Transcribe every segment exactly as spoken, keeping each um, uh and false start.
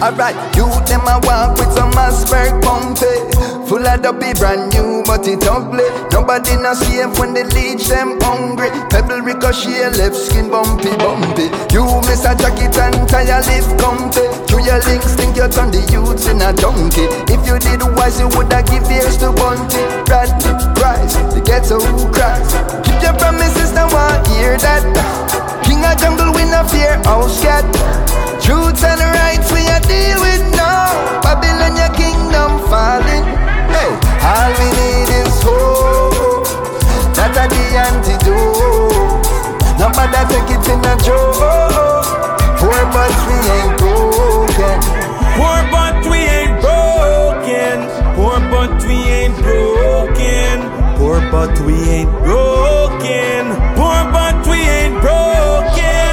Alright, you them a walk with some Asperg pumpy. Full of dopey, brand new, but it ugly. Nobody not safe when they leech them hungry. Pebble ricochet, left skin bumpy, bumpy. You miss a jacket and tire lift comfy. Through your links, think you turn the youths in a donkey. If you did wise, you woulda give ears to Bunty. Bradley, Price, the ghetto who cries. Keep your promises, now I hear that. King of jungle, we no fear house cat. Truths and rights we a deal with now. Babylon, your kingdom falling. Hey, all we need is hope. That's a the antidote. Nobody take it in a joke. Poor but we ain't broken. Poor but we ain't broken. Poor but we ain't broken. Poor but we ain't broken. Poor but we ain't broken.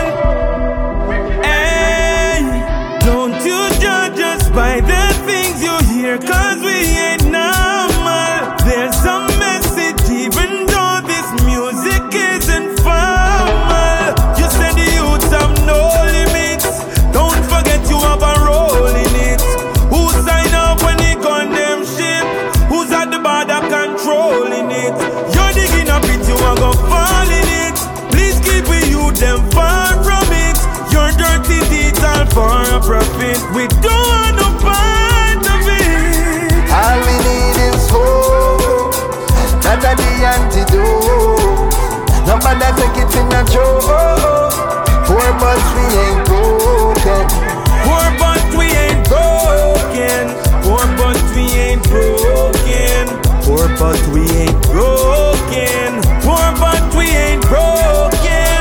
Hey, don't you judge us by the things you hear, cause we ain't normal. There's some message even though this music isn't formal. You said the youths have no limits. Don't forget you have a role in it. Who sign up when they condemn ship? Who's at the border controlling it? You're digging a pit, you are gonna fall in it. Please keep you them far from it. Your dirty deeds are for a profit. We don't want no part of it. All we need is hope. That's a the antidote. Nobody take it in a joke. Poor but we ain't broken. Poor but we ain't broken. Poor but we ain't broken. Poor but we ain't broken. Poor but we ain't broken.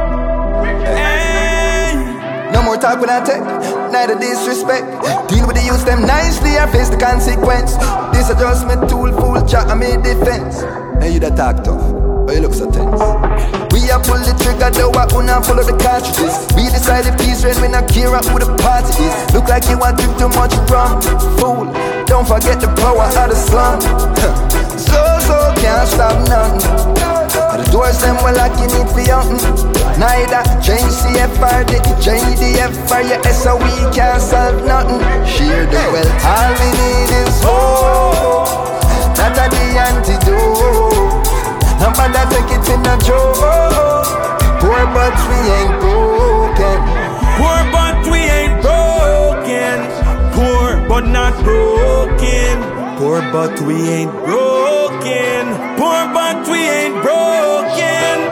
Hey. No more talk when I take, neither disrespect. Deal with the youth them nicely or face the consequence. This adjustment tool full chat and me defense. Hey, you that talk tough, but you look so tense. We a pull the trigger, though I wanna follow the cartridges. We decide the peace when we not care who the party is. Look like you want to drink too much rum, fool. Don't forget the power of the slum. So, so, can't stop none. The doors them well like you need for young. Neither J C F R, the J D F R, your S O we can't solve nothing. Share the wealth, all we need is hope. That's a the antidote. Nobody take it in a joke. Poor but we ain't broken. Poor but we ain't broken. Poor but not broken. Poor but we ain't broken. Poor but we ain't broken.